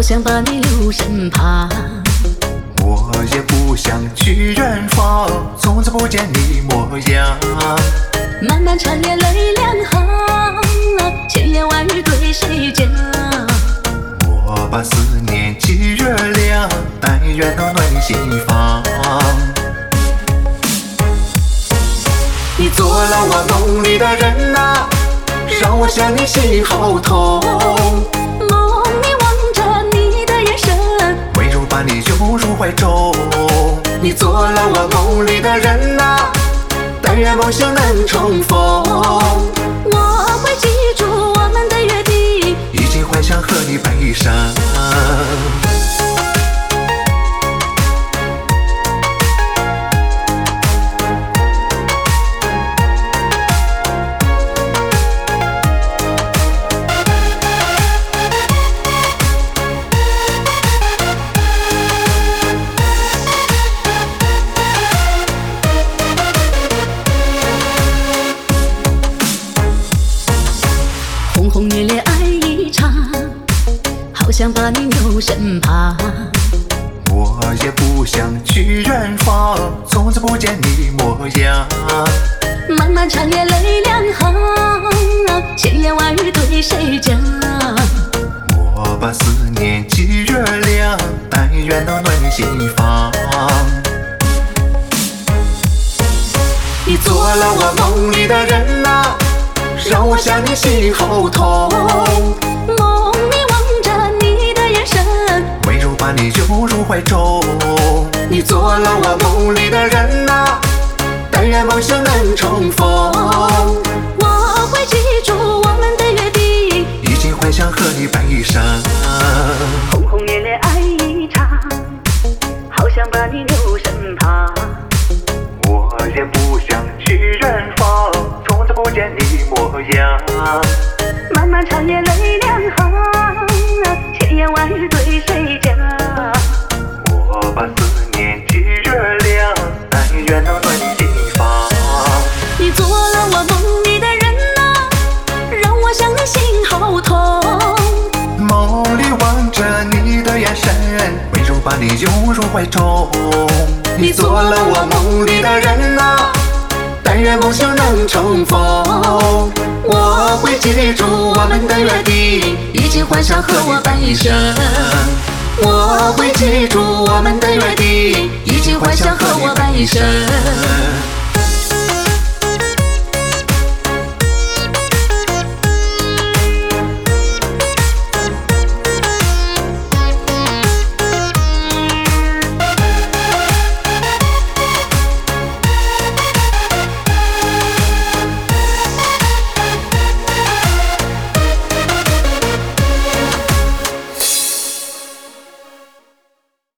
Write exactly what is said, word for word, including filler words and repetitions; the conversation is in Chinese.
想把你留身旁， 我也不想去远方，从此不见你模样。 漫漫长夜泪两行，千言万语对谁讲？ 我把思念寄月亮，但愿能暖心房。你做了我梦里的人啊，让我想你心好痛。 梦里望着你的眼神， 温柔把你拥入怀中。你做了我梦里的人啊，但愿梦想能重逢。 我会记住我们的约定， 已经幻想和你悲伤。 轰轰烈烈爱一场，好想把你留身旁。 我也不想去远方，从此不见你模样。 漫漫长夜泪两行，千言万语对谁讲？ 我把思念寄月亮，但愿能暖心房。你做了我梦里的人啊，让我想你心好痛。 梦里望着你的眼神， 温柔把你拥入怀中。你做了我梦里的人啊，但愿梦想能重逢。 我会记住我们的约定， 已经幻想和你悲伤。 轰轰烈烈爱一场，好想把你留身旁。 我也不想去远方，从此不见你模样。 漫漫长夜泪两行，千言万语对谁讲？ 我把思念寄月亮，但愿能暖心房。 你做了我梦里的人啊，让我想你心好痛。 梦里望着你的眼神，温柔把你拥入怀中。你做了我梦里的人啊，但愿梦想能重逢。我会记住我们的约定，已经幻想和我悲伤。我会记住我们的约定，已经幻想和我悲伤。